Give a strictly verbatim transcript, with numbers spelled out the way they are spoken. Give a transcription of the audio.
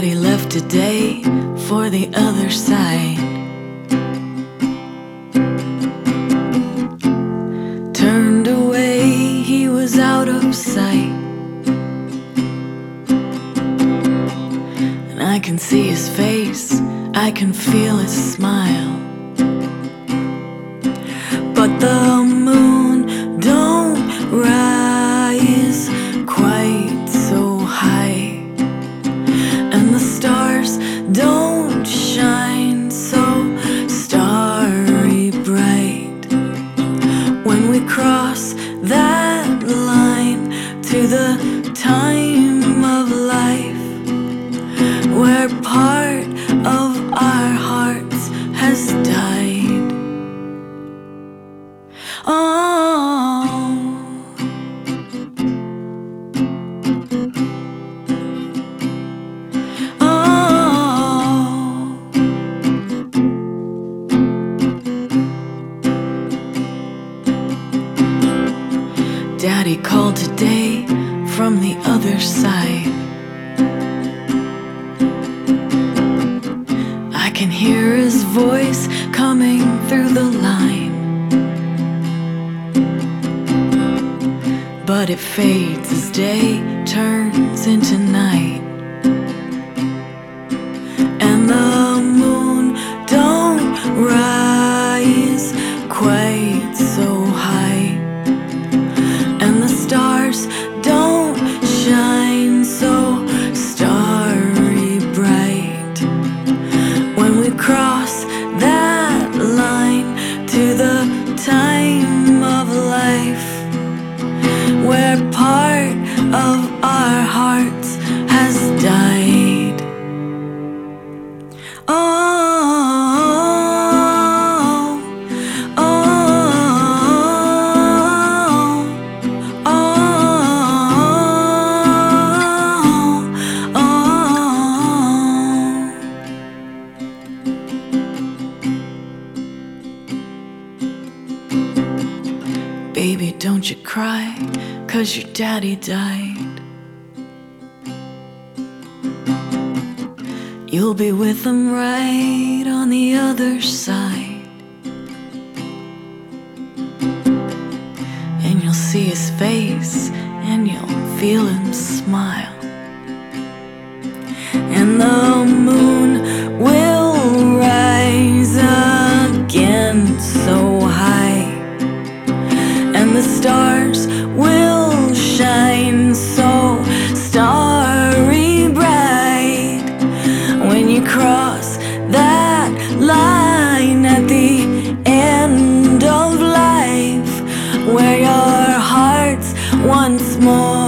Daddy left today for the other side. Turned away, he was out of sight. And I can see his face, I can feel his smile. But the moon don't rise quite so high, and the stars don't shine so starry bright. When we cross that line to the time of life, where part of our hearts has died. Oh, oh, Daddy called today from the other side. I can hear his voice coming through the line, but it fades as day turns into night. And the moon don't rise quite so high, and the stars don't shine so starry bright. When we cross that line to the time of life, where part of our hearts has died. Oh, oh, oh, oh, oh. Baby, don't you cry, 'cause your daddy died. You'll be with him right on the other side, and you'll see his face and you'll feel him smile. And the moon will rise again so high, and the stars will shine so starry bright. When you cross that line at the end of life, where your hearts once more